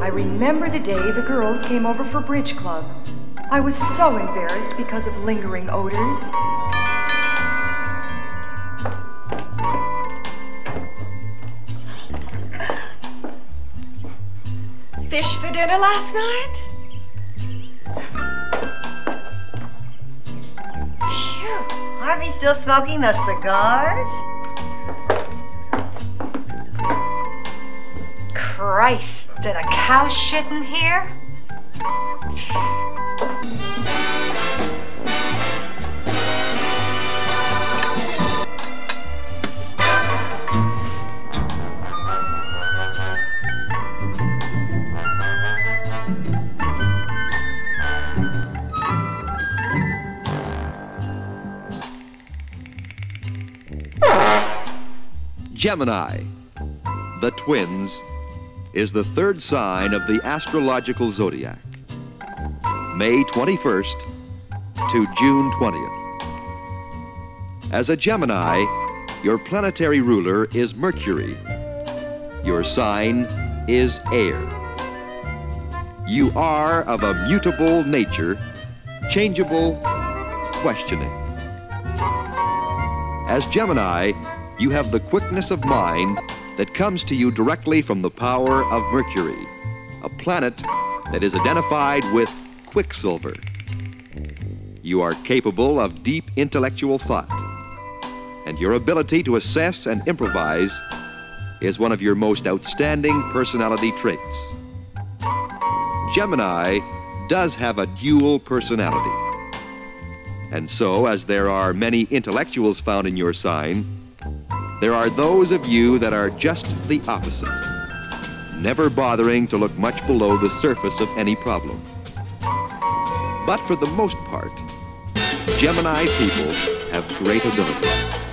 remember the day the girls came over for bridge club. I was so embarrassed because of lingering odors. Fish for dinner last night? Phew, aren't we still smoking those cigars? Christ, did a cow shit in here? Gemini, the twins, is the third sign of the astrological zodiac. May 21st to June 20th. As a Gemini, your planetary ruler is Mercury. Your sign is air. You are of a mutable nature, changeable, questioning. As Gemini, you have the quickness of mind that comes to you directly from the power of Mercury, a planet that is identified with Quicksilver. You are capable of deep intellectual thought, and your ability to assess and improvise is one of your most outstanding personality traits. Gemini does have a dual personality, and so, as there are many intellectuals found in your sign, there are those of you that are just the opposite, never bothering to look much below the surface of any problem. But for the most part, Gemini people have great ability.